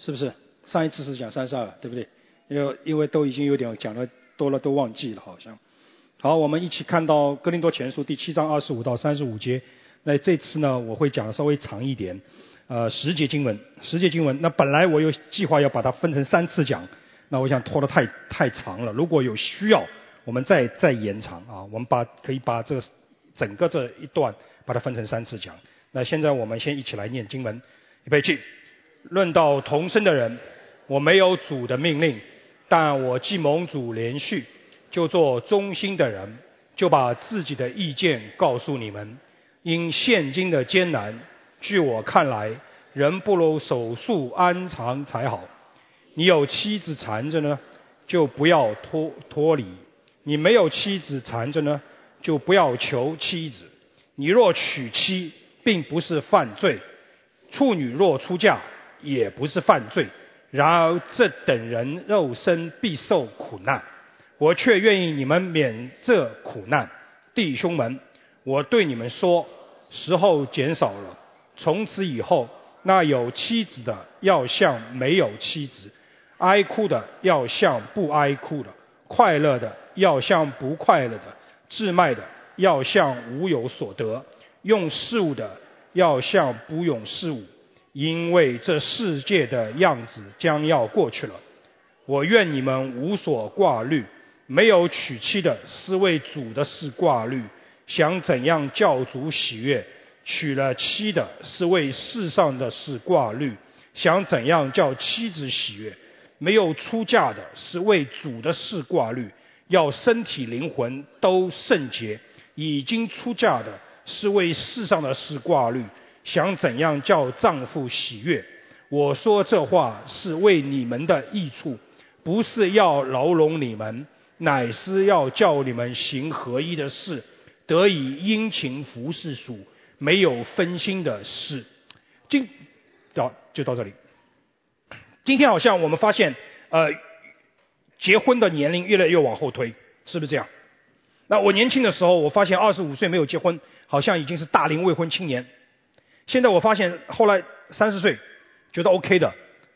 是不是？上一次是讲32，对不对？因为都已经有点讲了多了，都忘记了好像。好，我们一起看到哥林多前书第7章25到35节。那这次呢，我会讲的稍微长一点，10节经文。那本来我有计划要把它分成3次讲，那我想拖得太长了。如果有需要，我们再延长啊。我们可以把这整个这一段把它分成3次讲。那现在我们先一起来念经文，预备起。论到同生的人，我没有主的命令，但我既蒙主连续，就做忠心的人，就把自己的意见告诉你们。因现今的艰难，据我看来，人不如守束安常才好。你有妻子缠着呢，就不要脱离；你没有妻子缠着呢，就不要求妻子。你若娶妻，并不是犯罪；处女若出嫁，也不是犯罪。然而这等人肉身必受苦难，我却愿意你们免这苦难。弟兄们，我对你们说，时候减少了，从此以后，那有妻子的要像没有妻子，哀哭的要像不哀哭的，快乐的要像不快乐的，置卖的要像无有所得，用事物的要像不用事物，因为这世界的样子将要过去了。我愿你们无所挂虑，没有娶妻的是为主的事挂虑，想怎样叫主喜悦；娶了妻的是为世上的事挂虑，想怎样叫妻子喜悦；没有出嫁的是为主的事挂虑，要身体灵魂都圣洁；已经出嫁的是为世上的事挂虑，想怎样叫丈夫喜悦。我说这话是为你们的益处，不是要牢笼你们，乃是要叫你们行合一的事，得以殷勤服侍主，没有分心的事。就到这里。今天好像我们发现结婚的年龄越来越往后推，是不是这样？那我年轻的时候，我发现25岁没有结婚，好像已经是大龄未婚青年。现在我发现后来30岁觉得 OK 的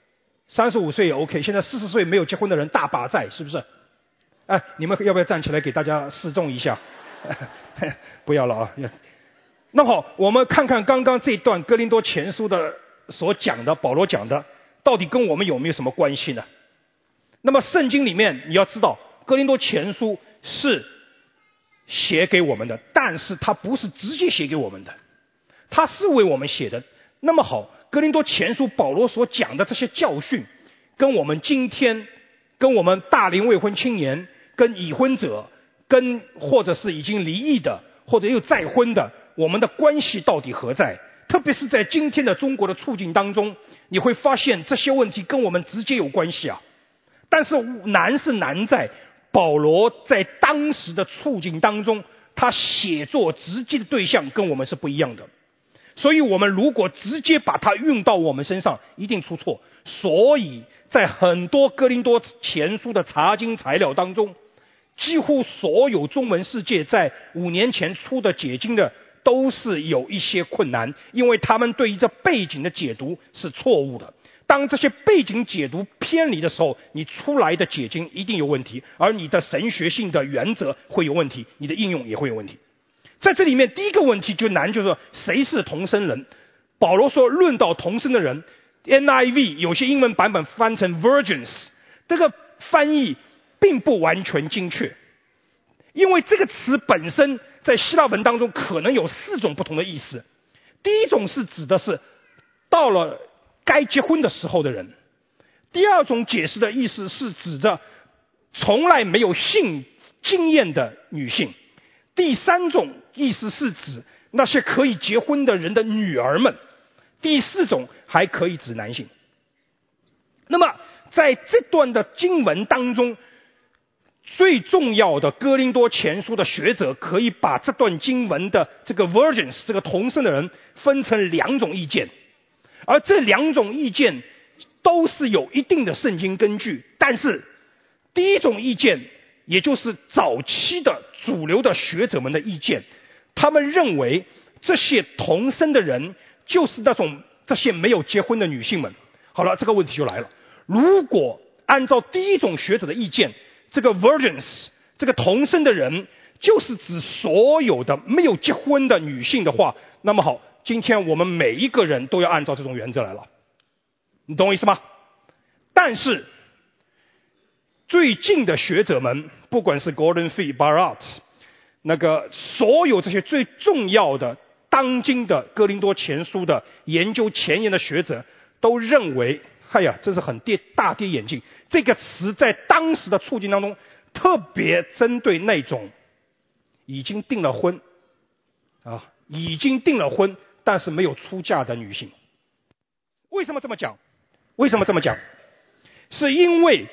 ，35岁也 OK， 现在40岁没有结婚的人大把在，是不是？你们要不要站起来给大家示众一下？不要了啊。那好，我们看看刚刚这一段哥林多前书的所讲的，保罗讲的到底跟我们有没有什么关系呢？那么圣经里面你要知道，哥林多前书是写给我们的，但是它不是直接写给我们的，它是为我们写的。那么好，哥林多前书保罗所讲的这些教训，跟我们今天，跟我们大龄未婚青年，跟已婚者，跟或者是已经离异的，或者又再婚的，我们的关系到底何在？特别是在今天的中国的处境当中，你会发现这些问题跟我们直接有关系啊。但是难是难在保罗在当时的处境当中，他写作直接的对象跟我们是不一样的，所以我们如果直接把它运到我们身上，一定出错。所以在很多哥林多前书的查经材料当中，几乎所有中文世界在5年前出的解经的都是有一些困难，因为他们对于这背景的解读是错误的。当这些背景解读偏离的时候，你出来的解经一定有问题，而你的神学性的原则会有问题，你的应用也会有问题。在这里面第一个问题就难，就是说谁是同生人。保罗说论到同生的人， NIV 有些英文版本翻成 virgins， 这个翻译并不完全精确，因为这个词本身在希腊文当中可能有4种不同的意思。第一种是指的是到了该结婚的时候的人，第二种解释的意思是指着从来没有性经验的女性，第三种意思是指那些可以结婚的人的女儿们，第4种还可以指男性。那么在这段的经文当中，最重要的哥林多前书的学者可以把这段经文的这个 virgins 这个同生的人分成2种意见，而这2种意见都是有一定的圣经根据。但是第一种意见，也就是早期的主流的学者们的意见，他们认为这些同生的人就是这些没有结婚的女性们。 好了，这个问题就来了，如果按照第一种学者的意见，这个 virgins 这个童身的人就是指所有的没有结婚的女性的话，那么好，今天我们每一个人都要按照这种原则来了，你懂我意思吗？但是最近的学者们，不管是 Gordon Fee、Barat， 那个所有这些最重要的当今的哥林多前书的研究前沿的学者都认为，哎呀，这是很大跌眼镜。这个词在当时的处境当中，特别针对那种已经订了婚已经订了婚但是没有出嫁的女性。为什么这么讲？是因为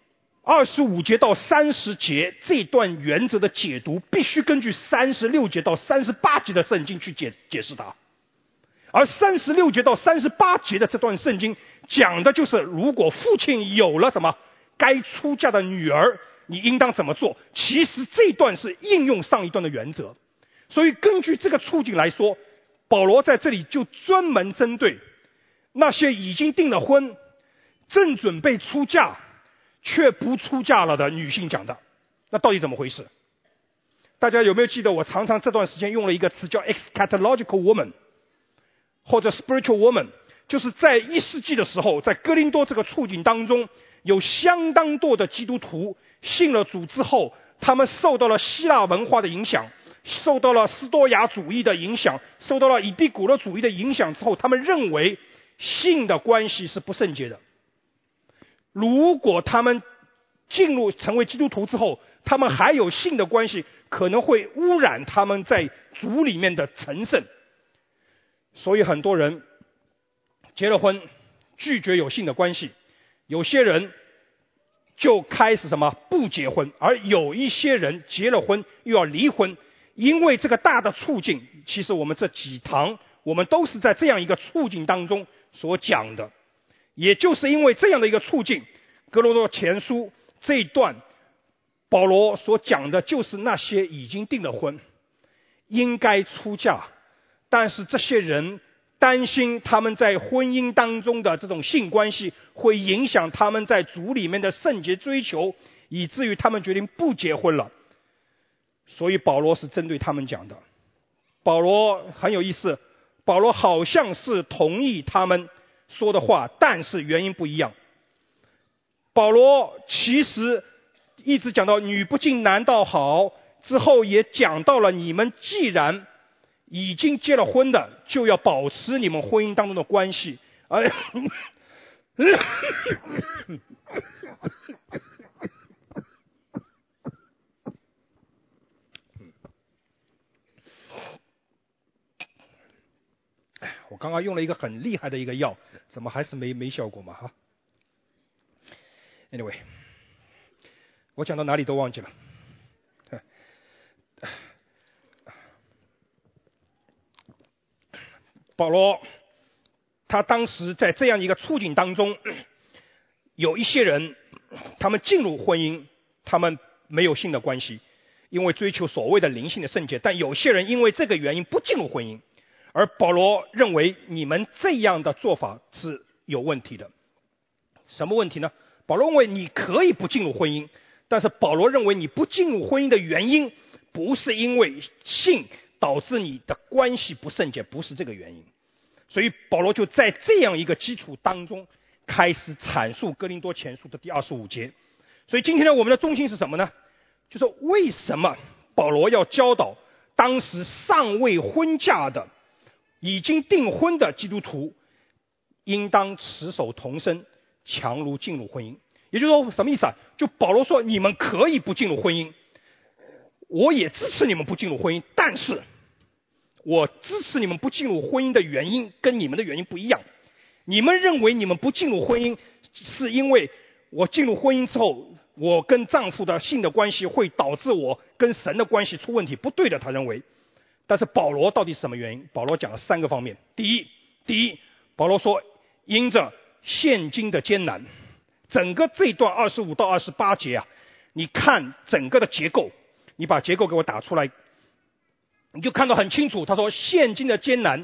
25节到30节这段原则的解读必须根据36节到38节的圣经去解释它，而36节到38节的这段圣经讲的就是如果父亲有了什么该出嫁的女儿，你应当怎么做。其实这段是应用上一段的原则，所以根据这个处境来说，保罗在这里就专门针对那些已经订了婚正准备出嫁却不出嫁了的女性讲的。那到底怎么回事？大家有没有记得我常常这段时间用了一个词叫 eschatological woman 或者 spiritual woman， 就是在1世纪的时候，在哥林多这个处境当中，有相当多的基督徒信了主之后，他们受到了希腊文化的影响，受到了斯多亚主义的影响，受到了以毕古勒主义的影响之后，他们认为性的关系是不圣洁的。如果他们进入成为基督徒之后，他们还有性的关系，可能会污染他们在主里面的成圣。所以很多人结了婚拒绝有性的关系，有些人就开始不结婚，而有一些人结了婚又要离婚。因为这个大的处境，其实我们这几堂我们都是在这样一个处境当中所讲的。也就是因为这样的一个处境，哥林多前书这一段保罗所讲的就是那些已经订了婚应该出嫁，但是这些人担心他们在婚姻当中的这种性关系会影响他们在主里面的圣洁追求，以至于他们决定不结婚了。所以保罗是针对他们讲的。保罗很有意思，保罗好像是同意他们说的话，但是原因不一样。保罗其实一直讲到女不敬男道好，之后也讲到了你们既然已经结了婚的，就要保持你们婚姻当中的关系。我刚刚用了一个很厉害的一个药，怎么还是没效果嘛？Anyway， 我讲到哪里都忘记了。保罗他当时在这样一个处境当中，有一些人他们进入婚姻，他们没有性的关系，因为追求所谓的灵性的圣洁，但有些人因为这个原因不进入婚姻，而保罗认为你们这样的做法是有问题的。什么问题呢？保罗认为你可以不进入婚姻，但是保罗认为你不进入婚姻的原因不是因为性导致你的关系不圣洁，不是这个原因。所以保罗就在这样一个基础当中开始阐述哥林多前书的第25节。所以今天呢，我们的中心是什么呢？就是为什么保罗要教导当时尚未婚嫁的已经订婚的基督徒应当持守童身，强如进入婚姻。也就是说什么意思啊？就保罗说你们可以不进入婚姻，我也支持你们不进入婚姻，但是我支持你们不进入婚姻的原因跟你们的原因不一样。你们认为你们不进入婚姻是因为我进入婚姻之后，我跟丈夫的性的关系会导致我跟神的关系出问题，不对的，他认为。但是保罗到底是什么原因？保罗讲了3个方面。第一，保罗说因着现今的艰难。整个这段25到28节啊，你看整个的结构，你把结构给我打出来，你就看到很清楚。他说现今的艰难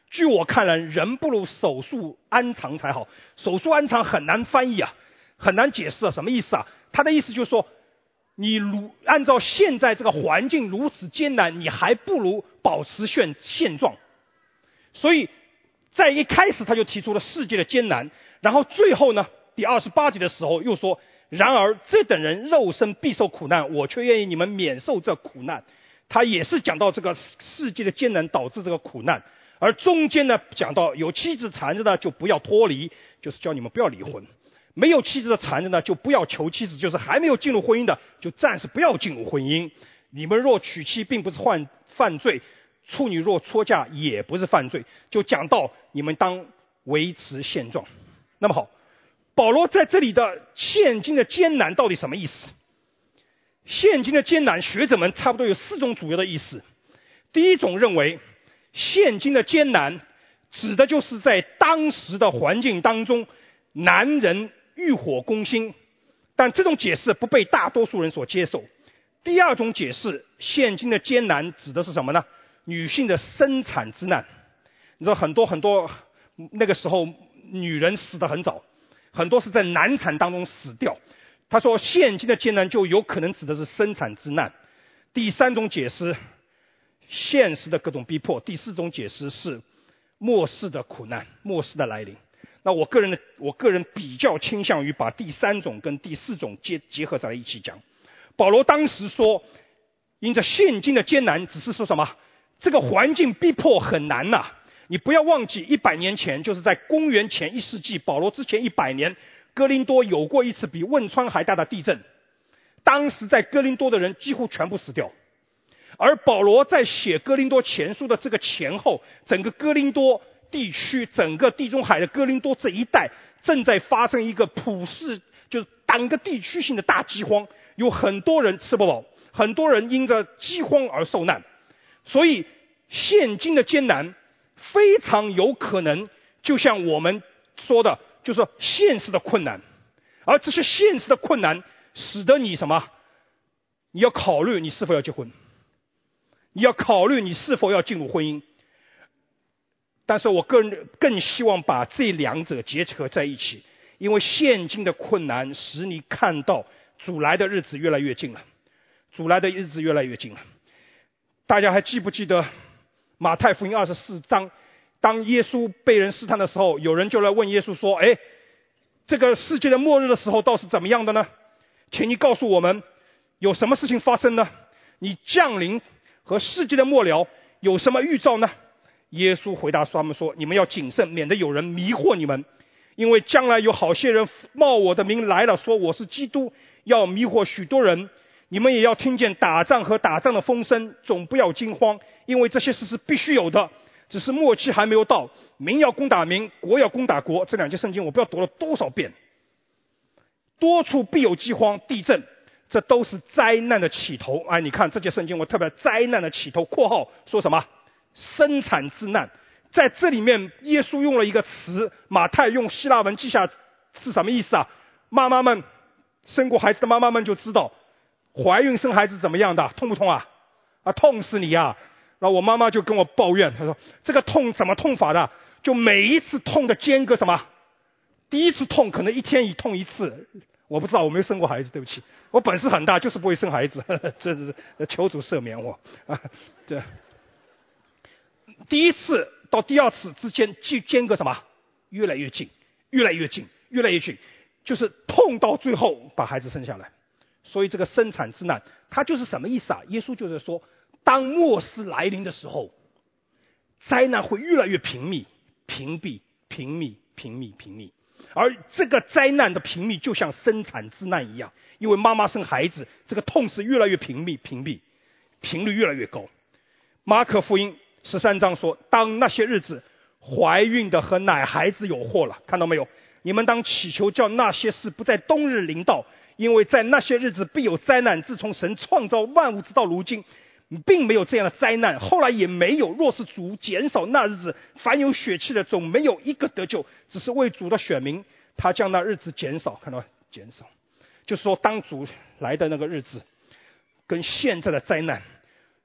据我看来，人不如手术安藏才好。手术安藏很难翻译啊，很难解释啊，什么意思啊？他的意思就是说，你按照现在这个环境如此艰难，你还不如保持现状。所以在一开始他就提出了世界的艰难，然后最后呢，第28节的时候又说，然而这等人肉身必受苦难，我却愿意你们免受这苦难。他也是讲到这个世界的艰难导致这个苦难，而中间呢讲到有妻子缠着的就不要脱离，就是叫你们不要离婚；没有妻子的缠着呢就不要求妻子，就是还没有进入婚姻的就暂时不要进入婚姻。你们若娶妻并不是犯罪，处女若出嫁也不是犯罪，就讲到你们当维持现状。那么好，保罗在这里的现今的艰难到底什么意思？现今的艰难，学者们差不多有4种主要的意思。第一种认为，现今的艰难指的就是在当时的环境当中，男人欲火攻心，但这种解释不被大多数人所接受。第二种解释，现今的艰难指的是什么呢？女性的生产之难。你知道很多那个时候女人死得很早，很多是在难产当中死掉。他说现今的艰难就有可能指的是生产之难。第三种解释，现实的各种逼迫。第4种解释是末世的苦难，末世的来临。那我个人比较倾向于把第3种跟第4种结合在一起讲。保罗当时说，因着现今的艰难，只是说什么？这个环境逼迫很难呐。你不要忘记100年前，就是在公元前1世纪，保罗之前100年，哥林多有过一次比汶川还大的地震，当时在哥林多的人几乎全部死掉。而保罗在写哥林多前书的这个前后，整个哥林多地区，整个地中海的哥林多这一带正在发生一个普世，就是单个地区性的大饥荒，有很多人吃不饱，很多人因着饥荒而受难。所以现今的艰难非常有可能就像我们说的，就是现实的困难。而这些现实的困难使得你什么？你要考虑你是否要结婚，你要考虑你是否要进入婚姻。但是我个人更希望把这2者结合在一起，因为现今的困难使你看到主来的日子越来越近了，主来的日子越来越近了。大家还记不记得马太福音24章，当耶稣被人试探的时候，有人就来问耶稣说，这个世界的末日的时候倒是怎么样的呢？请你告诉我们有什么事情发生呢？你降临和世界的末了有什么预兆呢？耶稣回答他们说，你们要谨慎，免得有人迷惑你们，因为将来有好些人冒我的名来了，说我是基督，要迷惑许多人。你们也要听见打仗和打仗的风声，总不要惊慌，因为这些事是必须有的，只是末期还没有到。民要攻打民，国要攻打国。这2节圣经我不知道读了多少遍。多处必有饥荒、地震，这都是灾难的起头。你看这节圣经我特别灾难的起头括号说什么？生产之难。在这里面耶稣用了一个词，马太用希腊文记下是什么意思啊？妈妈们生过孩子的妈妈们就知道，怀孕生孩子怎么样的？痛不痛啊？痛死你啊！然后我妈妈就跟我抱怨，她说这个痛怎么痛法的？就每一次痛的间隔什么？第一次痛可能1天痛1次，我不知道，我没有生过孩子，对不起，我本事很大，就是不会生孩子，这是求主赦免我这第一次到第2次之间间隔什么？越来越近，越来越近，越来越近，就是痛到最后把孩子生下来。所以这个生产之难，它就是什么意思啊？耶稣就是说，当末世来临的时候，灾难会越来越频密，屏蔽。而这个灾难的频密就像生产之难一样，因为妈妈生孩子，这个痛是越来越频率越来越高。马可福音13章说，当那些日子，怀孕的和奶孩子有祸了。看到没有？你们当祈求，叫那些事不在冬日临到，因为在那些日子必有灾难。自从神创造万物直到如今，并没有这样的灾难，后来也没有。若是主减少那日子，凡有血气的总没有一个得救，只是为主的选民，他将那日子减少。看到减少，就是说当主来的那个日子跟现在的灾难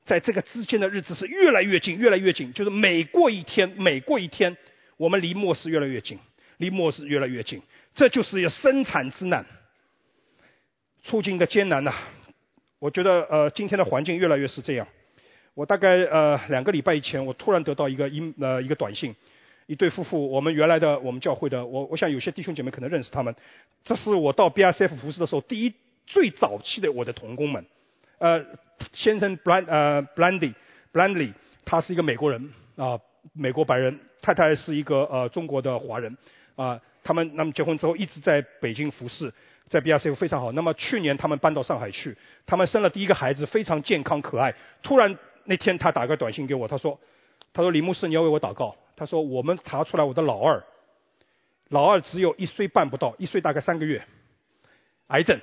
在这个之间的日子是越来越近，越来越近，就是每过一天，我们离末世越来越近，离末世越来越近。这就是有生产之难，处境的艰难呐。我觉得今天的环境越来越是这样。我大概2个礼拜以前，我突然得到一个短信，一对夫妇，我们教会的，我想有些弟兄姐妹可能认识他们。这是我到 BRCF 服事的时候最早期的我的同工们。先生 Blandley， 他是一个美国人美国白人，太太是一个中国的华人他们结婚之后一直在北京服事，在 BRCF 非常好。那么去年他们搬到上海去，他们生了第一个孩子，非常健康可爱。突然那天他打个短信给我，他说李牧师你要为我祷告。他说我们查出来我的老二只有1岁半不到，1岁大概3个月，癌症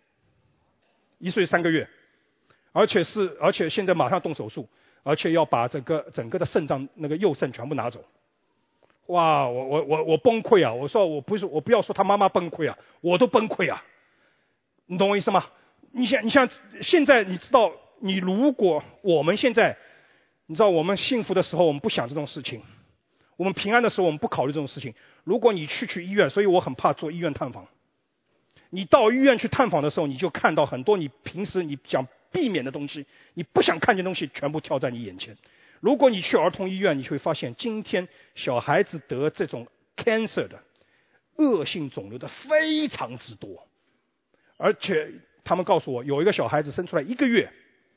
，1岁3个月，而且现在马上动手术，而且要把整个的肾脏那个右肾全部拿走。哇，我崩溃啊！我说我不要说他妈妈崩溃啊，我都崩溃啊！你懂我意思吗？你像现在你知道，如果我们现在你知道我们幸福的时候我们不想这种事情，我们平安的时候我们不考虑这种事情。如果你去医院，所以我很怕做医院探访。你到医院去探访的时候，你就看到很多你平时你想避免的东西，你不想看见东西全部跳在你眼前。如果你去儿童医院，你会发现今天小孩子得这种 cancer 的恶性肿瘤的非常之多，而且他们告诉我有一个小孩子生出来1个月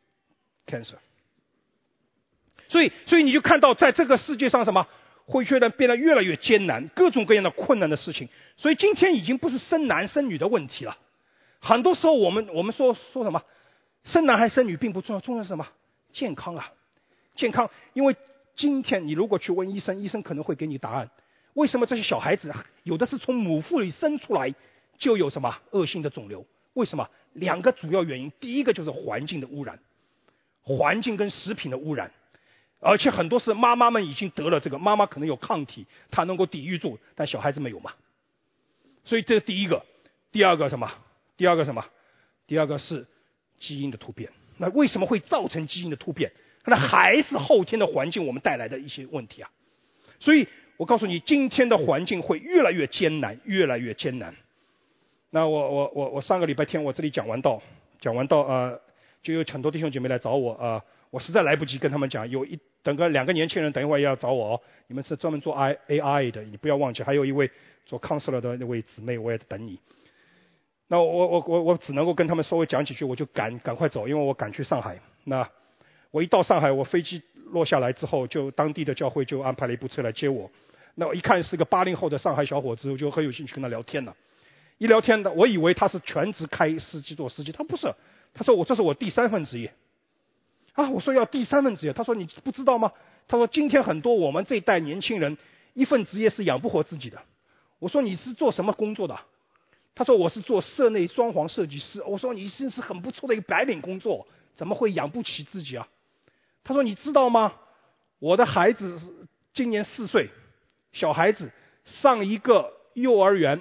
cancer。 所以你就看到在这个世界上什么会变得越来越艰难，各种各样的困难的事情。所以今天已经不是生男生女的问题了。很多时候我们说什么生男孩生女并不重要，重要是什么？健康啊，健康。因为今天你如果去问医生，医生可能会给你答案。为什么这些小孩子有的是从母腹里生出来就有什么恶性的肿瘤？为什么？2个主要原因。第一个就是环境的污染，环境跟食品的污染。而且很多是妈妈们已经得了这个，妈妈可能有抗体，她能够抵御住，但小孩子没有嘛。所以这是第一个。第二个什么？第二个是基因的突变。那为什么会造成基因的突变？那还是后天的环境我们带来的一些问题啊。所以我告诉你，今天的环境会越来越艰难，越来越艰难。那我上个礼拜天我这里讲完道就有很多弟兄姐妹来找我我实在来不及跟他们讲，等个2个年轻人等一会儿也要找我你们是专门做 AI 的，你不要忘记，还有一位做 counselor 的那位姊妹，我也等你。那我只能够跟他们稍微讲几句，我就赶快走，因为我赶去上海。那我一到上海，我飞机落下来之后，就当地的教会就安排了一部车来接我。那我一看是个80后的上海小伙子，我就很有兴趣跟他聊天了。一聊天的，我以为他是全职做司机，他不是，他说这是我第3份职业。我说要第3份职业，他说你不知道吗？他说今天很多我们这一代年轻人1份职业是养不活自己的。我说你是做什么工作的？他说我是做室内装潢设计师。我说你是很不错的一个白领工作，怎么会养不起自己啊？他说你知道吗？我的孩子今年4岁，小孩子上一个幼儿园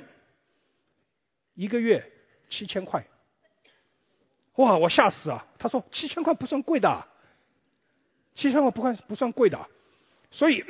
1个月7000块。哇，我吓死啊！他说7000块不算贵的，7000块不算贵的。所以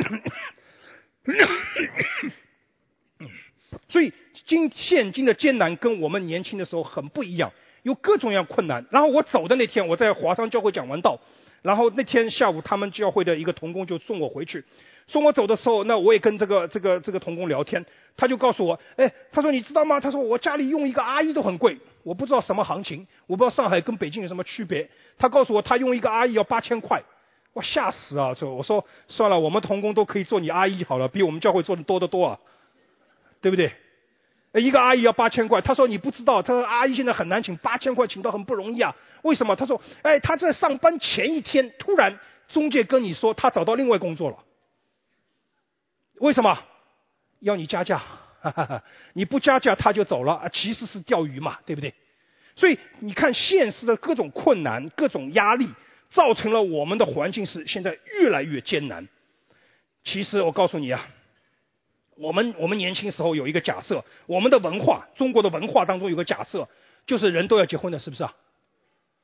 现今的艰难跟我们年轻的时候很不一样，有各种各样困难。然后我走的那天，我在华商教会讲完道，然后那天下午他们教会的一个同工就送我回去。送我走的时候，那我也跟这个同工聊天，他就告诉我，他说你知道吗？他说我家里用一个阿姨都很贵，我不知道什么行情，我不知道上海跟北京有什么区别。他告诉我他用一个阿姨要8000块，我吓死啊！我说算了，我们同工都可以做你阿姨好了，比我们教会做的多得多啊，对不对？一个阿姨要8000块，他说你不知道，他说阿姨现在很难请，8000块请到很不容易啊。为什么？他说他在上班前一天突然中介跟你说他找到另外工作了。为什么？要你加价，你不加价他就走了，其实是钓鱼嘛，对不对？所以你看现实的各种困难，各种压力，造成了我们的环境是现在越来越艰难。其实我告诉你我们年轻时候有一个假设，我们的文化，中国的文化当中有个假设，就是人都要结婚的，是不是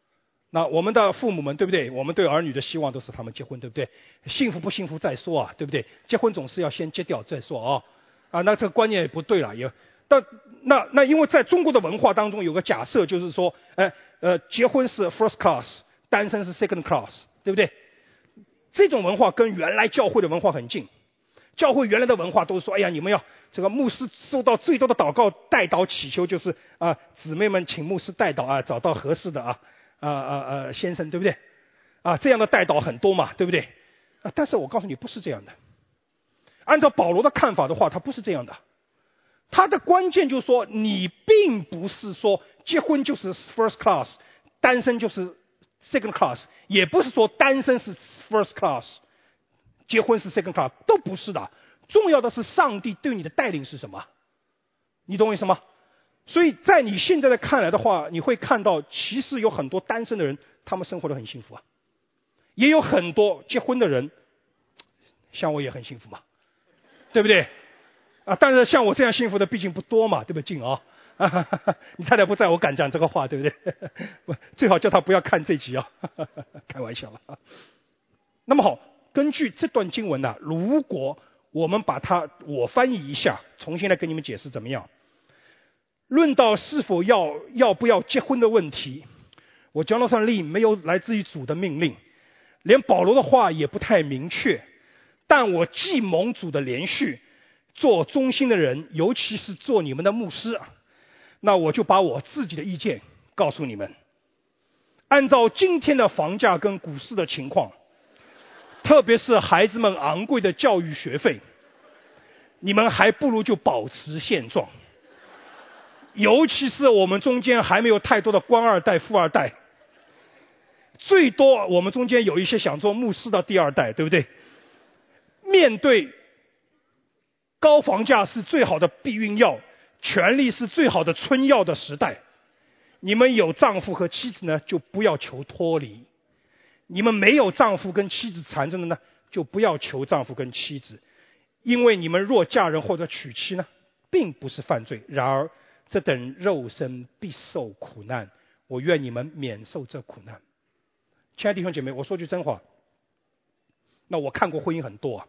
那我们的父母们，对不对？我们对儿女的希望都是他们结婚，对不对？幸福不幸福再说啊，对不对？结婚总是要先结掉再说啊。那这个观念也不对了，那因为在中国的文化当中有个假设，就是说，结婚是 first class， 单身是 second class， 对不对？这种文化跟原来教会的文化很近。教会原来的文化都是说，哎呀，你们要这个牧师收到最多的祷告代祷祈求就是姊妹们请牧师代祷找到合适的先生，对不对？这样的代祷很多嘛，对不对？但是我告诉你不是这样的。按照保罗的看法的话，他不是这样的。他的关键就是说，你并不是说结婚就是 first class， 单身就是 second class， 也不是说单身是 first class， 结婚是 second class， 都不是的。重要的是上帝对你的带领是什么，你懂我意思吗？所以在你现在的看来的话，你会看到其实有很多单身的人，他们生活得很幸福啊，也有很多结婚的人，像我也很幸福嘛，对不对？但是像我这样幸福的毕竟不多嘛，对不对？静啊，你太太不在我敢讲这个话，对不对？最好叫她不要看这集啊，开玩笑了。那么好，根据这段经文如果我们把我翻译一下，重新来跟你们解释怎么样？论到是否要不要结婚的问题，我Jonathan Lee没有来自于主的命令，连保罗的话也不太明确，但我既蒙主的连续，做忠心的人，尤其是做你们的牧师，那我就把我自己的意见告诉你们。按照今天的房价跟股市的情况，特别是孩子们昂贵的教育学费，你们还不如就保持现状。尤其是我们中间还没有太多的官二代、富二代，最多我们中间有一些想做牧师的第二代，对不对？面对高房价是最好的避孕药，权力是最好的春药的时代，你们有丈夫和妻子呢，就不要求脱离；你们没有丈夫跟妻子缠着的呢，就不要求丈夫跟妻子，因为你们若嫁人或者娶妻呢，并不是犯罪。然而这等肉身必受苦难，我愿你们免受这苦难。亲爱的弟兄姐妹，我说句真话，那我看过婚姻很多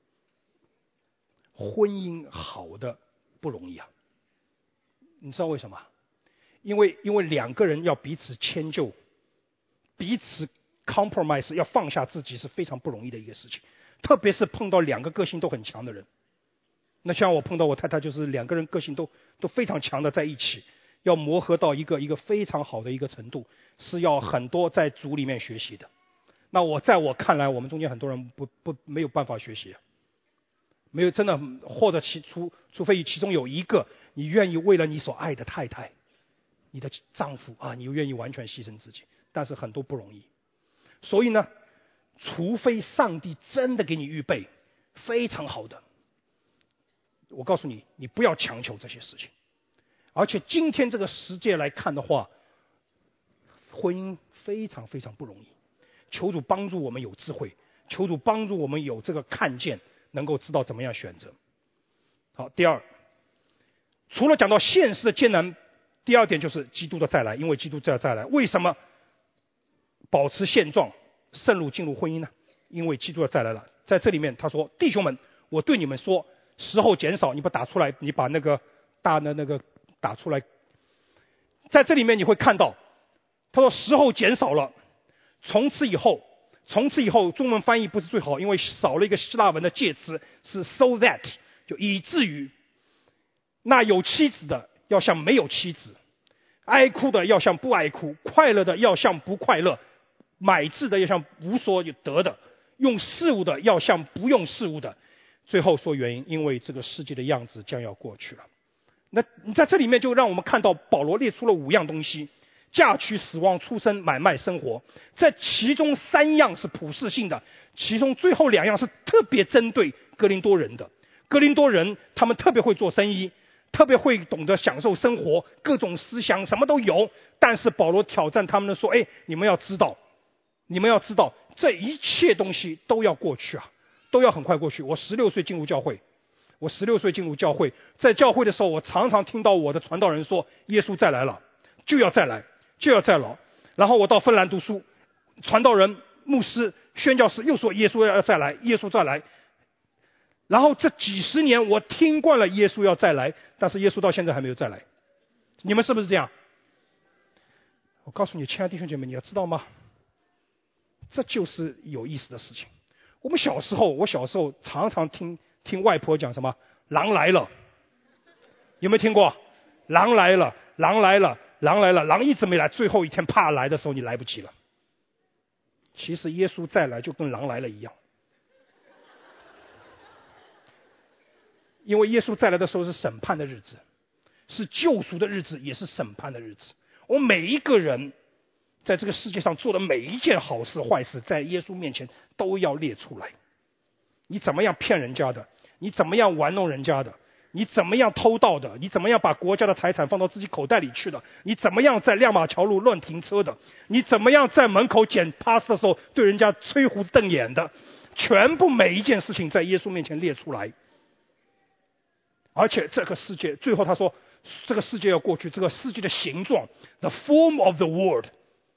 婚姻好的不容易你知道为什么？因为两个人要彼此迁就，彼此 compromise， 要放下自己是非常不容易的一个事情，特别是碰到两个个性都很强的人。那像我碰到我太太，就是两个人个性都非常强的在一起，要磨合到一个非常好的一个程度，是要很多在主里面学习的。那在我看来，我们中间很多人没有办法学习，没有真的，或者除非其中有一个你愿意为了你所爱的太太，你的丈夫你又愿意完全牺牲自己，但是很多不容易。所以呢，除非上帝真的给你预备非常好的，我告诉你，你不要强求这些事情。而且今天这个世界来看的话，婚姻非常非常不容易。求主帮助我们有智慧，求主帮助我们有这个看见，能够知道怎么样选择。好，第二，除了讲到现实的艰难，第二点就是基督的再来。因为基督再来，为什么保持现状渗入进入婚姻呢？因为基督的再来了。在这里面他说，弟兄们，我对你们说，时候减少，你把打出来，你把那个大的那个打出来。在这里面你会看到，他说时候减少了，从此以后中文翻译不是最好，因为少了一个希腊文的介词，是 so that， 就以至于那有妻子的要像没有妻子，哀哭的要像不哀哭，快乐的要像不快乐，买字的要像无所有得的，用事物的要像不用事物的。最后说原因，因为这个世界的样子将要过去了。那你在这里面就让我们看到保罗列出了5样东西：嫁娶、死亡、出生、买卖、生活。这其中3样是普世性的，其中最后2样是特别针对哥林多人的。哥林多人他们特别会做生意，特别会懂得享受生活，各种思想什么都有。但是保罗挑战他们的说，你们要知道这一切东西都要过去都要很快过去。我16岁进入教会，在教会的时候，我常常听到我的传道人说，耶稣再来了，就要再来。 然后我到芬兰读书，传道人、牧师、宣教师又说耶稣要再来，耶稣再来。然后这几十年我听惯了耶稣要再来，但是耶稣到现在还没有再来。你们是不是这样？我告诉你，亲爱的弟兄姐妹，你要知道吗？这就是有意思的事情。我小时候常常听外婆讲什么狼来了，有没有听过？狼来了，狼来了，狼来了，狼一直没来，最后一天怕来的时候你来不及了。其实耶稣再来就跟狼来了一样，因为耶稣再来的时候是审判的日子，是救赎的日子，也是审判的日子。我们每一个人在这个世界上做的每一件好事坏事，在耶稣面前都要列出来。你怎么样骗人家的？你怎么样玩弄人家的？你怎么样偷盗的？你怎么样把国家的财产放到自己口袋里去的？你怎么样在亮马桥路乱停车的？你怎么样在门口捡 pass 的时候对人家吹胡子瞪眼的？全部每一件事情在耶稣面前列出来。而且这个世界，最后他说这个世界要过去，这个世界的形状 the form of the world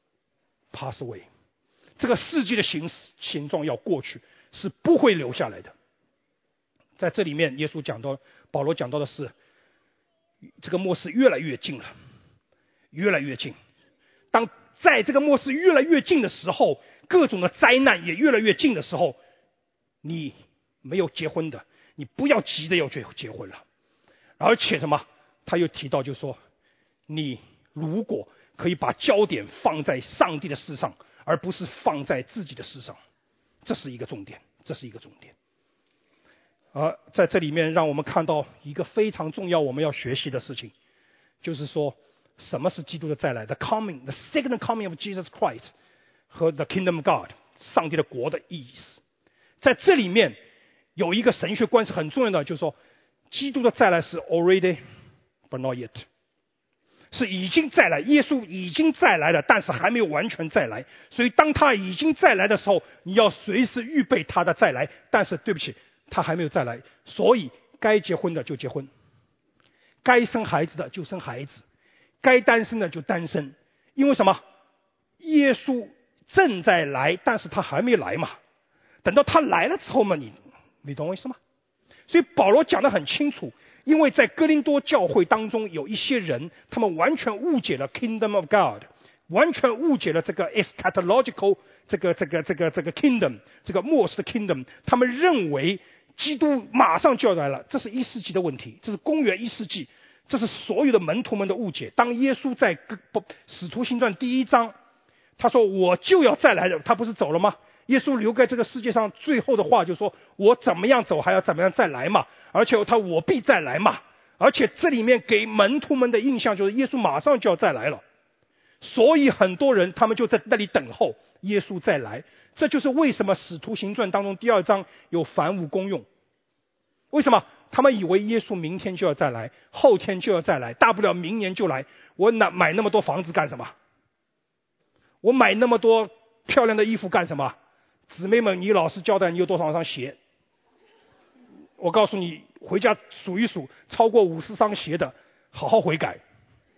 pass away， 这个世界的形状要过去，是不会留下来的。在这里面耶稣讲到，保罗讲到的是这个末世越来越近了，越来越近。当在这个末世越来越近的时候，各种的灾难也越来越近的时候，你没有结婚的，你不要急着要结婚了。而且什么，他又提到就是说，你如果可以把焦点放在上帝的事上，而不是放在自己的事上，这是一个重点，这是一个重点。而在这里面让我们看到一个非常重要我们要学习的事情，就是说什么是基督的再来 the second coming of Jesus Christ 和 the kingdom of God 上帝的国的意思。在这里面有一个神学观是很重要的，就是说基督的再来是 already but not yet， 是已经再来，耶稣已经再来了，但是还没有完全再来。所以当他已经再来的时候，你要随时预备他的再来。但是对不起，他还没有再来，所以该结婚的就结婚，该生孩子的就生孩子，该单身的就单身。因为什么？耶稣正在来，但是他还没来嘛。等到他来了之后嘛，你懂我意思吗？所以保罗讲得很清楚，因为在哥林多教会当中有一些人，他们完全误解了 Kingdom of God， 完全误解了这个 eschatological 这个 kingdom， 这个末世的 kingdom。他们认为基督马上就要来了，这是1世纪的问题，这是公元1世纪，这是所有的门徒们的误解。当耶稣在使徒行传第1章，他说我就要再来了，他不是走了吗？耶稣留在这个世界上最后的话就是说，我怎么样走还要怎么样再来嘛，而且我必再来嘛。而且这里面给门徒们的印象就是耶稣马上就要再来了，所以很多人他们就在那里等候耶稣再来。这就是为什么使徒行传当中第2章有凡物公用。为什么？他们以为耶稣明天就要再来，后天就要再来，大不了明年就来。我买那么多房子干什么？我买那么多漂亮的衣服干什么？姊妹们，你老实交代，你有多少双鞋？我告诉你，回家数一数，超过50双鞋的，好好悔改。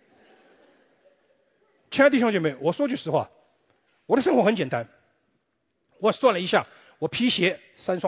亲爱的弟兄姐妹，我说句实话，我的生活很简单。我算了一下，我皮鞋3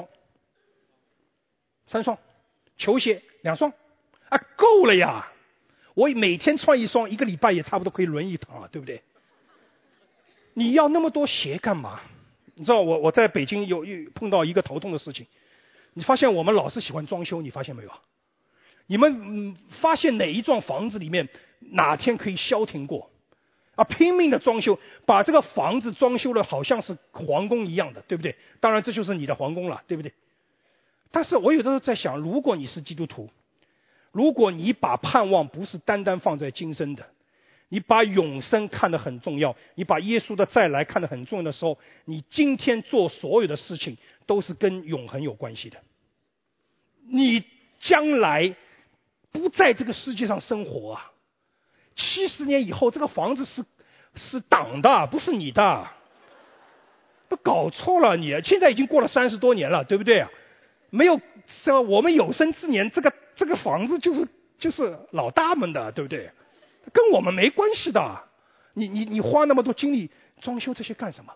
双，球鞋2双，够了呀！我每天穿1双，1个礼拜也差不多可以轮1趟啊，对不对？你要那么多鞋干嘛？你知道我在北京有碰到一个头痛的事情，你发现我们老是喜欢装修，你发现没有？你们发现哪一幢房子里面哪天可以消停过？拼命的装修，把这个房子装修的好像是皇宫一样的，对不对？当然这就是你的皇宫了，对不对？但是我有的时候在想，如果你是基督徒，如果你把盼望不是单单放在今生的，你把永生看得很重要，你把耶稣的再来看得很重要的时候，你今天做所有的事情都是跟永恒有关系的。你将来不在这个世界上生活啊，70年以后这个房子是党的，不是你的。不搞错了你，现在已经过了30多年了，对不对？没有我们有生之年，这个房子就是老大们的，对不对？跟我们没关系的。 你花那么多精力装修这些干什么？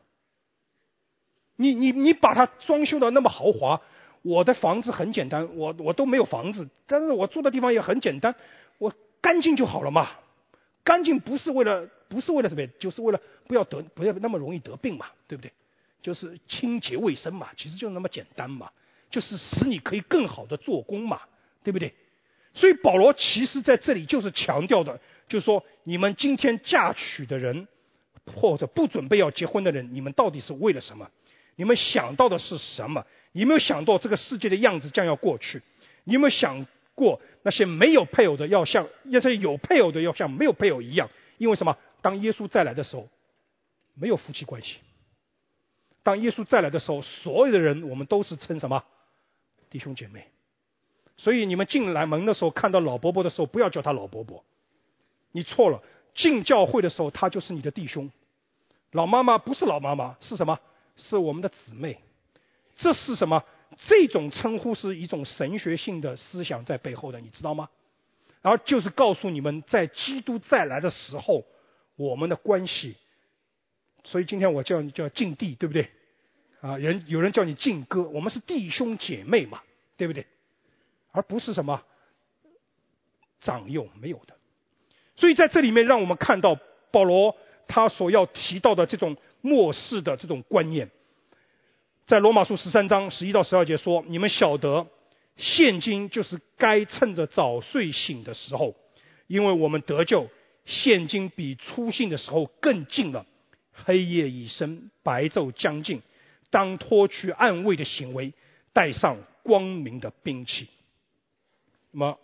你把它装修的那么豪华，我的房子很简单，我都没有房子，但是我住的地方也很简单，我干净就好了嘛。干净不是为了什么，就是为了不要那么容易得病嘛，对不对？就是清洁卫生嘛，其实就那么简单嘛，就是使你可以更好的做工嘛，对不对？所以保罗其实在这里就是强调的，就是说你们今天嫁娶的人，或者不准备要结婚的人，你们到底是为了什么？你们想到的是什么？你有没有想到这个世界的样子将要过去？你有没有想过那些没有配偶的那些有配偶的要像没有配偶一样？因为什么？当耶稣再来的时候，没有夫妻关系。当耶稣再来的时候，所有的人我们都是称什么？弟兄姐妹。所以你们进来门的时候看到老伯伯的时候，不要叫他老伯伯，你错了。进教会的时候，他就是你的弟兄。老妈妈不是老妈妈，是什么？是我们的姊妹。这是什么？这种称呼是一种神学性的思想在背后的，你知道吗？然后就是告诉你们，在基督再来的时候，我们的关系。所以今天我叫你叫敬弟，对不对？有人叫你敬哥，我们是弟兄姐妹嘛，对不对？而不是什么长幼，没有的。所以在这里面让我们看到保罗他所要提到的这种末世的这种观念。在罗马书13章11到12节说，你们晓得现今就是该趁着早睡醒的时候，因为我们得救，现今比初信的时候更近了。黑夜已深，白昼将近，当脱去暗昧的行为，带上光明的兵器。那么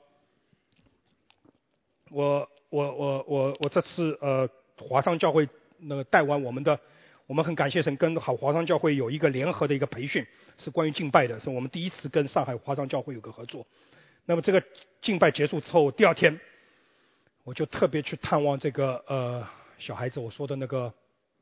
我这次华商教会那个带完我们很感谢神，跟华商教会有一个联合的一个培训，是关于敬拜的，是我们第一次跟上海华商教会有个合作。那么这个敬拜结束之后，第二天我就特别去探望这个小孩子，我说的那个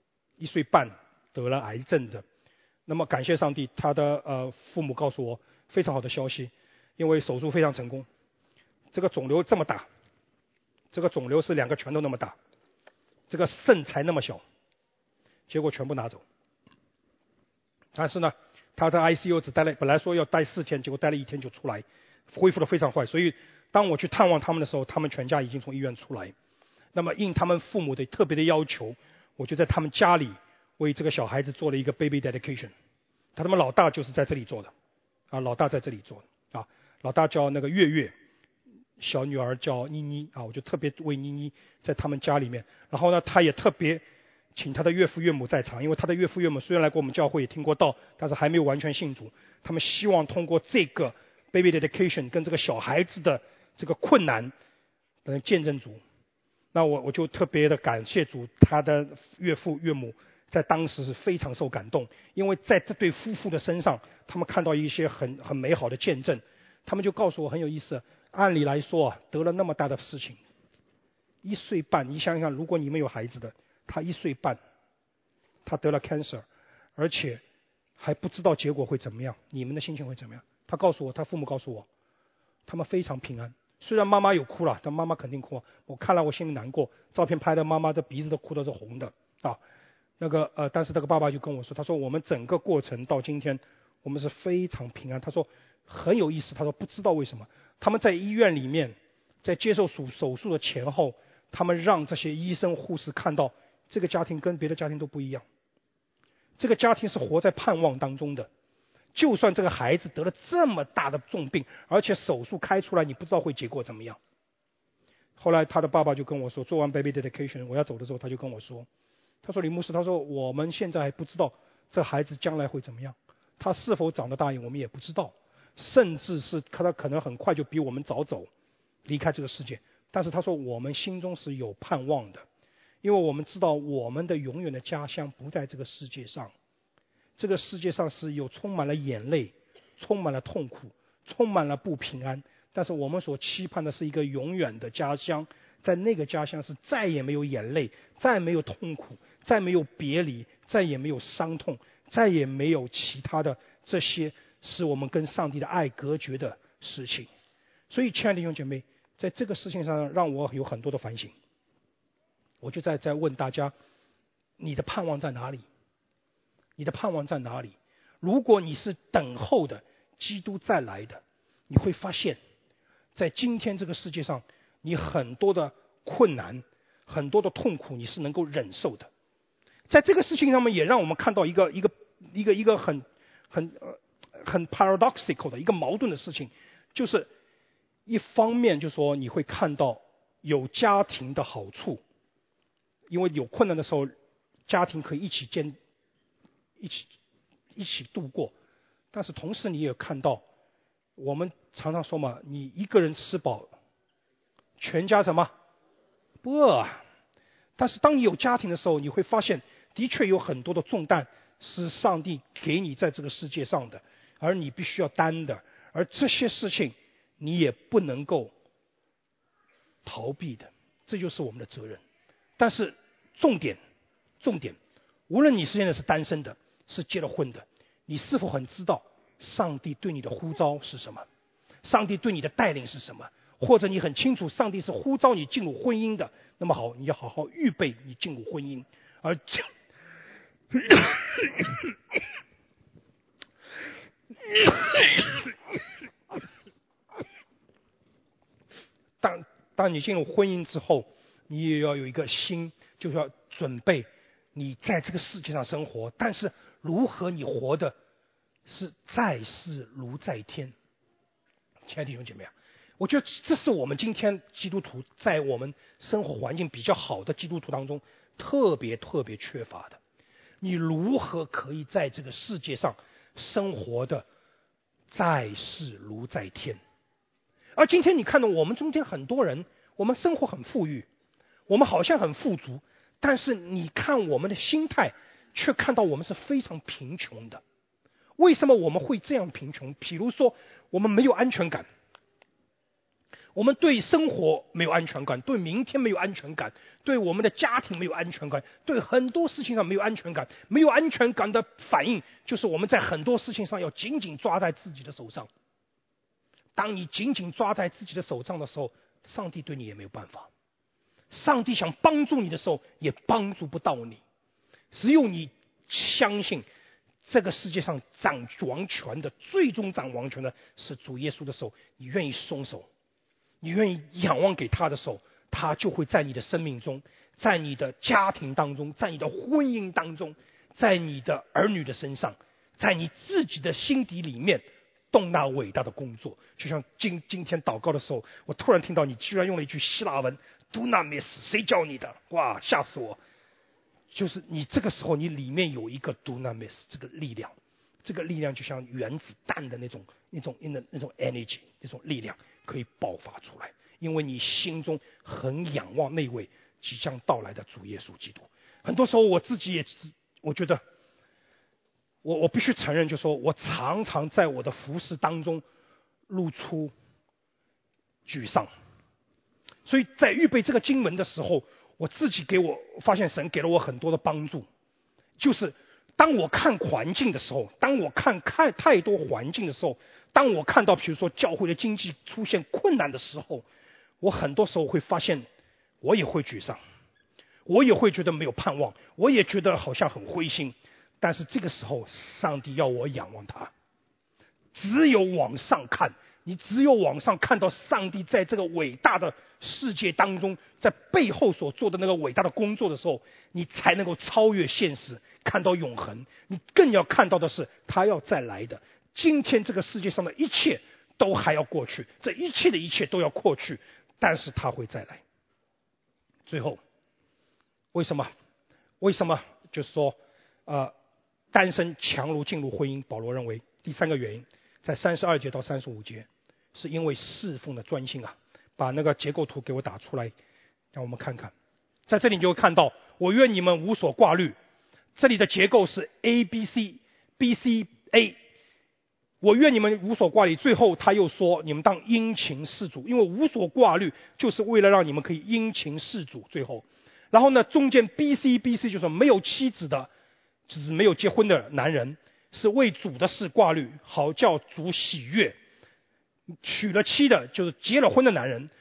1岁半得了癌症的。那么感谢上帝，他的父母告诉我非常好的消息，因为手术非常成功。这个肿瘤这么大，这个肿瘤是2个拳头那么大，这个肾才那么小，结果全部拿走。但是呢，他在 ICU 只待了，本来说要待4天，结果待了1天就出来，恢复得非常快。所以当我去探望他们的时候，他们全家已经从医院出来。那么应他们父母的特别的要求，我就在他们家里为这个小孩子做了一个 baby dedication。他们老大就是在这里做的，老大在这里做的，老大叫那个月月，小女儿叫妮妮，我就特别为妮妮在他们家里面。然后呢，他也特别请他的岳父岳母在场，因为他的岳父岳母虽然来过我们教会也听过道，但是还没有完全信主。他们希望通过这个 baby dedication 跟这个小孩子的这个困难能见证主。那我就特别的感谢主，他的岳父岳母在当时是非常受感动，因为在这对夫妇的身上，他们看到一些很美好的见证。他们就告诉我很有意思，按理来说得了那么大的事情，1岁半，你想想，如果你们有孩子的，他1岁半，他得了 cancer， 而且还不知道结果会怎么样，你们的心情会怎么样？他父母告诉我，他们非常平安。虽然妈妈有哭了，但妈妈肯定哭，我看了我心里难过。照片拍的妈妈的鼻子都哭的是红的但是这个爸爸就跟我说，他说我们整个过程到今天，我们是非常平安。他说很有意思，他说不知道为什么，他们在医院里面，在接受手术的前后，他们让这些医生护士看到这个家庭跟别的家庭都不一样，这个家庭是活在盼望当中的。就算这个孩子得了这么大的重病，而且手术开出来你不知道会结果怎么样。后来他的爸爸就跟我说，做完 baby dedication 我要走的时候，他就跟我说，他说李牧师，他说我们现在还不知道这孩子将来会怎么样，他是否长得大我们也不知道，甚至是他可能很快就比我们早走离开这个世界。但是他说我们心中是有盼望的，因为我们知道我们的永远的家乡不在这个世界上，这个世界上是有充满了眼泪，充满了痛苦，充满了不平安，但是我们所期盼的是一个永远的家乡，在那个家乡是再也没有眼泪，再没有痛苦，再没有别离，再也没有伤痛，再也没有其他的这些使我们跟上帝的爱隔绝的事情。所以亲爱的弟兄姐妹，在这个事情上让我有很多的反省。 我就在问大家，你的盼望在哪里？你的盼望在哪里？如果你是等候的基督再来的，你会发现在今天这个世界上，你很多的困难，很多的痛苦你是能够忍受的。在这个事情上面也让我们看到一个很 paradoxical 的一个矛盾的事情，就是一方面就说你会看到有家庭的好处，因为有困难的时候家庭可以一起度过，但是同时你也看到我们常常说嘛，你一个人吃饱全家什么不饿啊。但是当你有家庭的时候，你会发现的确有很多的重担是上帝给你在这个世界上的，而你必须要担的，而这些事情你也不能够逃避的，这就是我们的责任。但是重点，无论你现在是单身的，是结了婚的，你是否很知道上帝对你的呼召是什么？上帝对你的带领是什么？或者你很清楚上帝是呼召你进入婚姻的，那么好，你要好好预备你进入婚姻。而当你进入婚姻之后，你也要有一个心，就是要准备你在这个世界上生活，但是如何你活的是在世如在天。亲爱的弟兄姐妹啊，我觉得这是我们今天基督徒在我们生活环境比较好的基督徒当中特别缺乏的。你如何可以在这个世界上生活的在世如在天？而今天你看到我们中间很多人，我们生活很富裕，我们好像很富足，但是你看我们的心态，却看到我们是非常贫穷的。为什么我们会这样贫穷？比如说我们没有安全感，我们对生活没有安全感，对明天没有安全感，对我们的家庭没有安全感，对很多事情上没有安全感。没有安全感的反应就是我们在很多事情上要紧紧抓在自己的手上。当你紧紧抓在自己的手上的时候，上帝对你也没有办法。上帝想帮助你的时候也帮助不到你。只有你相信这个世界上掌王权的，最终掌王权的是主耶稣的时候，你愿意松手，你愿意仰望给他的时候，他就会在你的生命中，在你的家庭当中，在你的婚姻当中，在你的儿女的身上，在你自己的心底里面动那伟大的工作。就像今天祷告的时候，我突然听到你居然用了一句希腊文 dunamis， 谁教你的？哇，吓死我。就是你这个时候你里面有一个 dunamis 这个力量，这个力量就像原子弹的那种 energy， 那种力量可以爆发出来，因为你心中很仰望那位即将到来的主耶稣基督。很多时候我自己也我觉得我必须承认，就是说我常常在我的服事当中露出沮丧。所以在预备这个经文的时候，我自己发现神给了我很多的帮助。就是当我看环境的时候，当我看太多环境的时候，当我看到比如说教会的经济出现困难的时候，我很多时候会发现我也会沮丧，我也会觉得没有盼望，我也觉得好像很灰心。但是这个时候上帝要我仰望他，只有往上看，你只有往上看到上帝在这个伟大的世界当中在背后所做的那个伟大的工作的时候，你才能够超越现实，看到永恒。你更要看到的是他要再来的。今天这个世界上的一切都还要过去，这一切的一切都要过去，但是他会再来。最后为什么就是说单身强如进入婚姻，保罗认为第三个原因在32节到35节，是因为侍奉的专心啊。把那个结构图给我打出来，让我们看看。在这里你就会看到，我愿你们无所挂虑。这里的结构是 A，B，C，B，C，A。我愿你们无所挂虑。最后他又说，你们当殷勤事主，因为无所挂虑就是为了让你们可以殷勤事主。最后，然后呢，中间 B，C，B，C 就是没有妻子的，就是没有结婚的男人，是为主的事挂虑，好叫主喜悦。娶了妻的，就是结了婚的男人，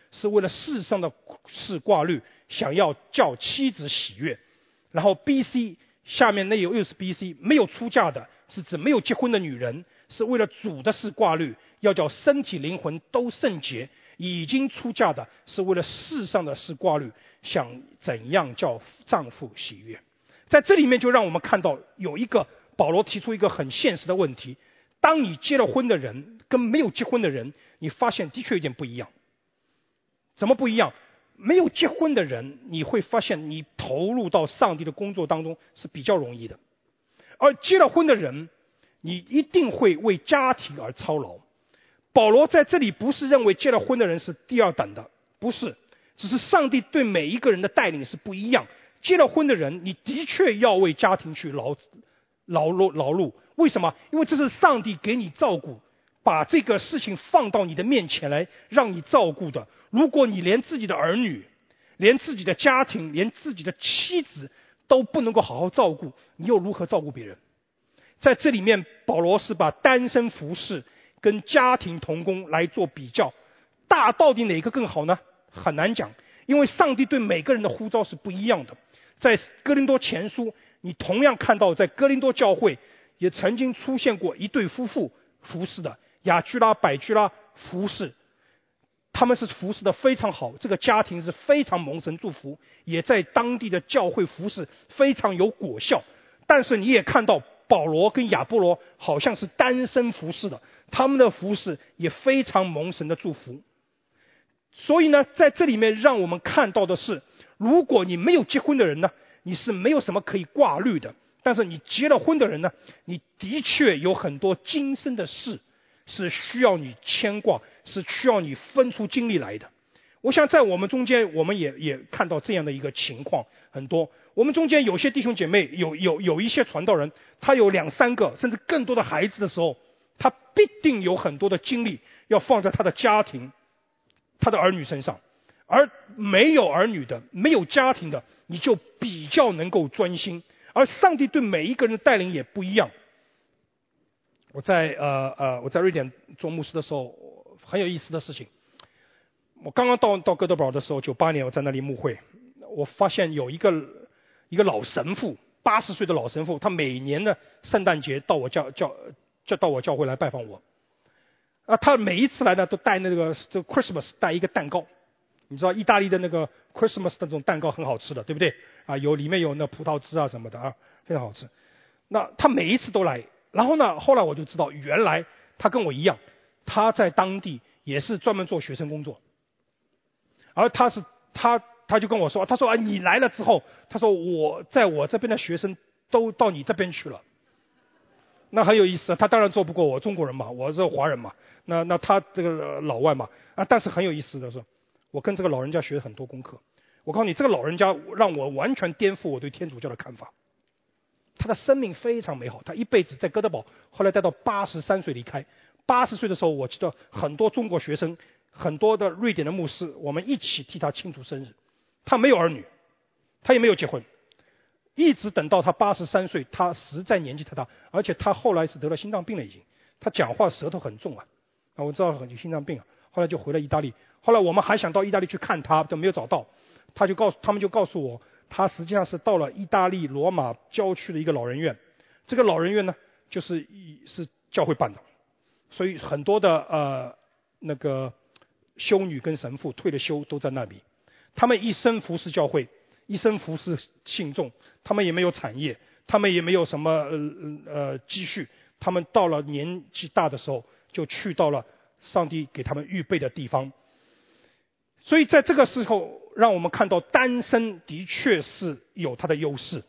是为了世上的事挂虑，想要叫妻子喜悦。然后 BC 下面那又是 BC， 没有出嫁的是指没有结婚的女人，是为了主的事挂虑，要叫身体灵魂都圣洁。已经出嫁的是为了世上的事挂虑，想怎样叫丈夫喜悦。在这里面就让我们看到有一个保罗提出一个很现实的问题，当你结了婚的人跟没有结婚的人，你发现的确有点不一样。怎么不一样？没有结婚的人，你会发现你投入到上帝的工作当中是比较容易的，而结了婚的人，你一定会为家庭而操劳。保罗在这里不是认为结了婚的人是第二等的，不是，只是上帝对每一个人的带领是不一样。结了婚的人，你的确要为家庭去劳碌。为什么？因为这是上帝给你照顾，把这个事情放到你的面前来让你照顾的。如果你连自己的儿女、连自己的家庭、连自己的妻子都不能够好好照顾，你又如何照顾别人？在这里面，保罗是把单身服侍跟家庭同工来做比较，到底哪个更好呢？很难讲，因为上帝对每个人的呼召是不一样的。在哥林多前书，你同样看到在哥林多教会也曾经出现过一对夫妇服侍的，雅居拉、百居拉服侍，他们是服侍的非常好，这个家庭是非常蒙神祝福，也在当地的教会服侍非常有果效。但是你也看到保罗跟亚波罗好像是单身服侍的，他们的服侍也非常蒙神的祝福。所以呢，在这里面让我们看到的是，如果你没有结婚的人呢，你是没有什么可以挂虑的。但是你结了婚的人呢，你的确有很多今生的事是需要你牵挂，是需要你分出精力来的。我想在我们中间，我们也看到这样的一个情况很多。我们中间有些弟兄姐妹，有一些传道人，他有2、3个甚至更多的孩子的时候，他必定有很多的精力要放在他的家庭、他的儿女身上。而没有儿女的、没有家庭的，你就比较能够专心。而上帝对每一个人的带领也不一样。我在瑞典做牧师的时候，很有意思的事情。我刚刚到哥德堡的时候，98年我在那里牧会，我发现有一个老神父，80岁的老神父，他每年的圣诞节到我教会来拜访我。他每一次来呢，都带这个 Christmas 带一个蛋糕。你知道意大利的那个 Christmas 的这种蛋糕很好吃的，对不对？里面有那葡萄汁啊什么的啊，非常好吃。那他每一次都来，然后呢，后来我就知道，原来他跟我一样，他在当地也是专门做学生工作。而他就跟我说，他说你来了之后，他说我这边的学生都到你这边去了。那很有意思，他当然做不过我，中国人嘛，我是华人嘛，那他这个老外嘛，但是很有意思的是，我跟这个老人家学了很多功课。我告诉你，这个老人家让我完全颠覆我对天主教的看法。他的生命非常美好，他一辈子在哥德堡，后来待到83岁离开。80岁的时候，我记得很多中国学生，很多的瑞典的牧师，我们一起替他庆祝生日。他没有儿女，他也没有结婚，一直等到他83岁，他实在年纪太大，而且他后来是得了心脏病了已经。他讲话舌头很重啊，我知道有心脏病啊。后来就回了意大利。后来我们还想到意大利去看他，都没有找到。他们就告诉我，他实际上是到了意大利罗马郊区的一个老人院。这个老人院呢，是教会办的，所以很多的那个修女跟神父退了休都在那里。他们一生服侍教会，一生服侍信众，他们也没有产业，他们也没有什么积蓄。他们到了年纪大的时候，就去到了上帝给他们预备的地方。所以在这个时候，让我们看到单身的确是有它的优势。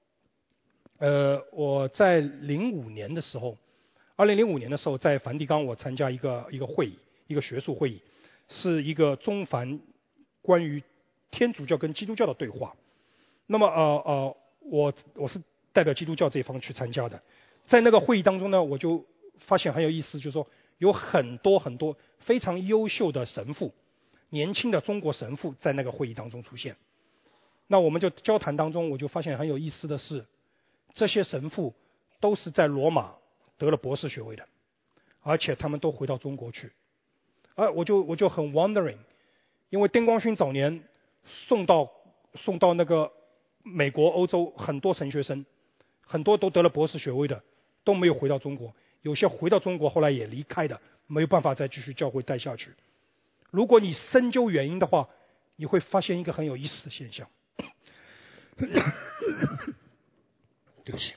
我在2005年的时候在梵蒂冈，我参加一个会议，一个学术会议，是一个中梵关于天主教跟基督教的对话。那么我是代表基督教这一方去参加的。在那个会议当中呢，我就发现很有意思，就是说有很多非常优秀的神父，年轻的中国神父在那个会议当中出现。那我们就交谈当中，我就发现很有意思的是，这些神父都是在罗马得了博士学位的，而且他们都回到中国去。我就很 wondering， 因为丁光勋早年送到那个美国、欧洲很多神学生，很多都得了博士学位的，都没有回到中国，有些回到中国后来也离开的，没有办法再继续教会带下去。如果你深究原因的话，你会发现一个很有意思的现象。对不起，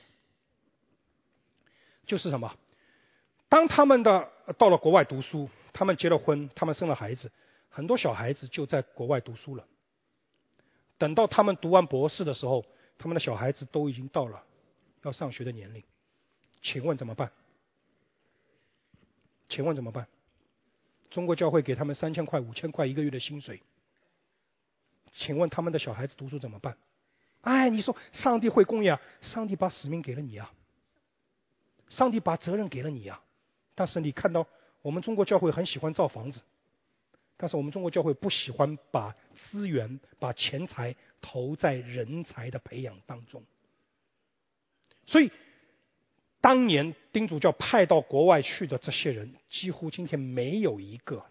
就是什么？当他们到了国外读书，他们结了婚，他们生了孩子，很多小孩子就在国外读书了。等到他们读完博士的时候，他们的小孩子都已经到了要上学的年龄。请问怎么办？请问怎么办？中国教会给他们3000块、5000块一个月的薪水，请问他们的小孩子读书怎么办？哎，你说上帝会供应啊？上帝把使命给了你啊，上帝把责任给了你啊。但是你看到我们中国教会很喜欢造房子，但是我们中国教会不喜欢把资源、把钱财投在人才的培养当中。所以当年丁主教派到国外去的这些人，几乎今天没有一个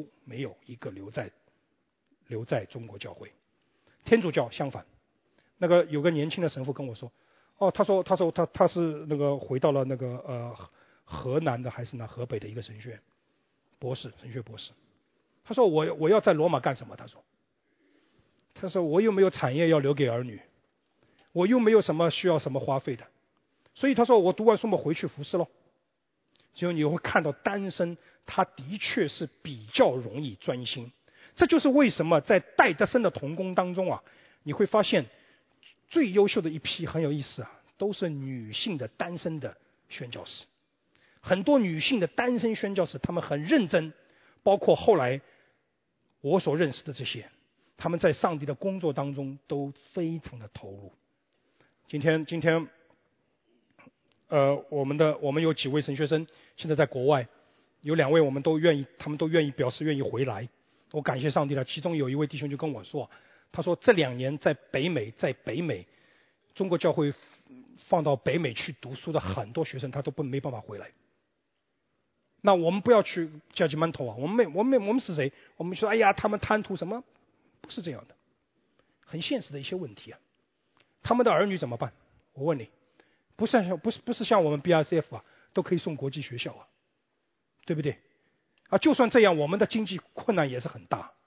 留在中国教会。天主教相反，那个有个年轻的神父跟我说，他说他是那个回到了那个河南的还是河北的一个神学院神学博士。他说我要在罗马干什么？他说我又没有产业要留给儿女，我又没有什么需要什么花费的，所以他说我读完书嘛回去服侍咯。所以你会看到单身他的确是比较容易专心。这就是为什么在戴德生的同工当中啊，你会发现最优秀的一批很有意思啊，都是女性的单身的宣教士。很多女性的单身宣教士，她们很认真，包括后来我所认识的这些，他们在上帝的工作当中都非常的投入。今天我们有几位神学生现在在国外，有2位他们都愿意表示愿意回来，我感谢上帝了。其中有一位弟兄就跟我说，他说这2年在北美中国教会放到北美去读书的很多学生，他都没办法回来。那我们不要去judgmental啊，我们是谁？我们说哎呀他们贪图什么？不是这样的，很现实的一些问题啊。他们的儿女怎么办？我问你，不是像我们 BRCF 啊，都可以送国际学校啊，对不对？就算这样，我们的经济困难也是很大，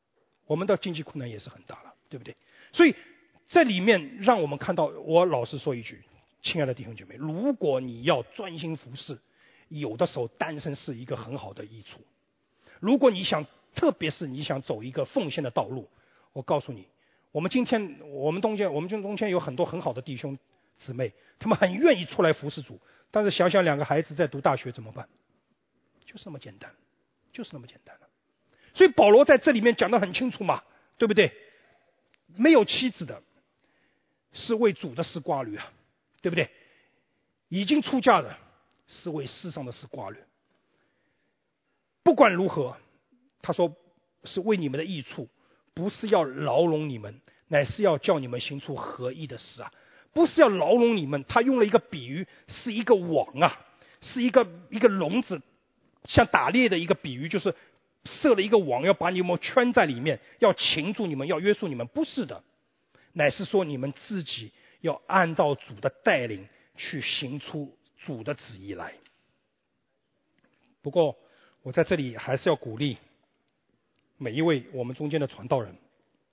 了，对不对？所以这里面让我们看到，我老实说一句，亲爱的弟兄姐妹，如果你要专心服侍，有的时候单身是一个很好的益处。如果特别是你想走一个奉献的道路，我告诉你，我们中间有很多很好的弟兄姊妹，他们很愿意出来服侍主，但是想想2个孩子在读大学怎么办？就是那么简单了。所以保罗在这里面讲得很清楚嘛，对不对？没有妻子的是为主的事挂虑啊，对不对？已经出嫁的是为世上的事挂虑。不管如何，他说是为你们的益处，不是要牢笼你们，乃是要叫你们行出合意的事啊。不是要牢笼你们，他用了一个比喻，是一个网啊，是一个笼子，像打猎的一个比喻，就是设了一个网，要把你们圈在里面，要擒住你们，要约束你们。不是的，乃是说你们自己要按照主的带领去行出主的旨意来。不过我在这里还是要鼓励每一位我们中间的传道人，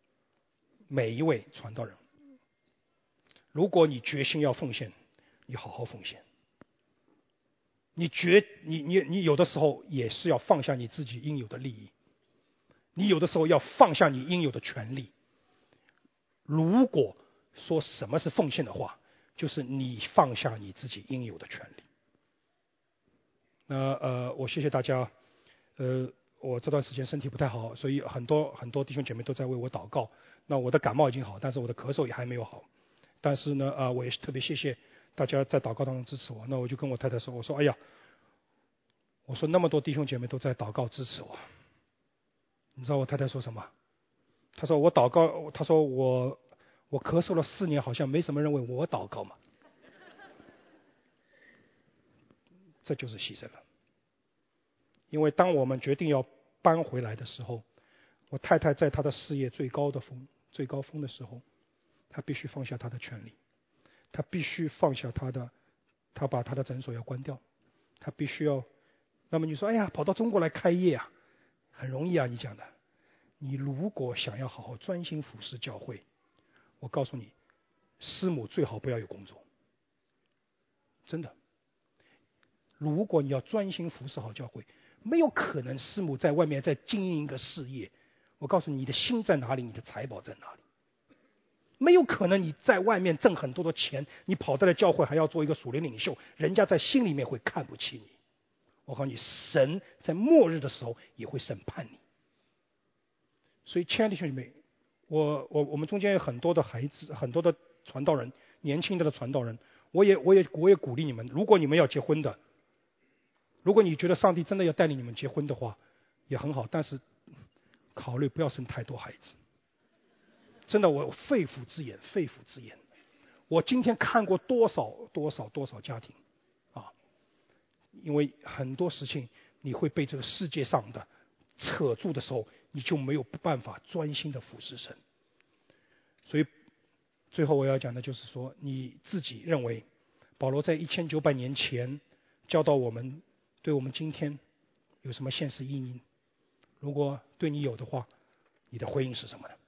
如果你决心要奉献，你好好奉献。你有的时候也是要放下你自己应有的利益，你有的时候要放下你应有的权利。如果说什么是奉献的话，就是你放下你自己应有的权利。我谢谢大家。我这段时间身体不太好，所以很多弟兄姐妹都在为我祷告。那我的感冒已经好，但是我的咳嗽也还没有好。但是呢，我也是特别谢谢大家在祷告当中支持我。那我就跟我太太说，我说哎呀，我说那么多弟兄姐妹都在祷告支持我。你知道我太太说什么？她说我祷告，她说我咳嗽了4年，好像没什么人为我祷告嘛。这就是牺牲了。因为当我们决定要搬回来的时候， 我太太在她的事业最高峰的时候，她必须放下她的权利，她必须放下她把她的诊所要关掉，她必须要。那么你说，哎呀，跑到中国来开业啊，很容易啊，你讲的。你如果想要好好专心服侍教会，我告诉你，师母最好不要有工作，真的。如果你要专心服侍好教会，没有可能师母在外面在经营一个事业。我告诉你，你的心在哪里，你的财宝在哪里？没有可能你在外面挣很多的钱，你跑到了教会还要做一个属灵领袖，人家在心里面会看不起你。我告诉你，神在末日的时候也会审判你。所以，亲爱的弟兄姐妹，我们中间有很多的孩子，很多的传道人，年轻的传道人，我也鼓励你们，如果你们要结婚的，如果你觉得上帝真的要带领你们结婚的话，也很好，但是考虑不要生太多孩子。真的，我肺腑之言。我今天看过多少家庭啊，因为很多事情你会被这个世界上的扯住的时候，你就没有办法专心的服侍神。所以最后我要讲的就是说，你自己认为保罗在1900年前教导我们，对我们今天有什么现实意义？如果对你有的话，你的回应是什么呢？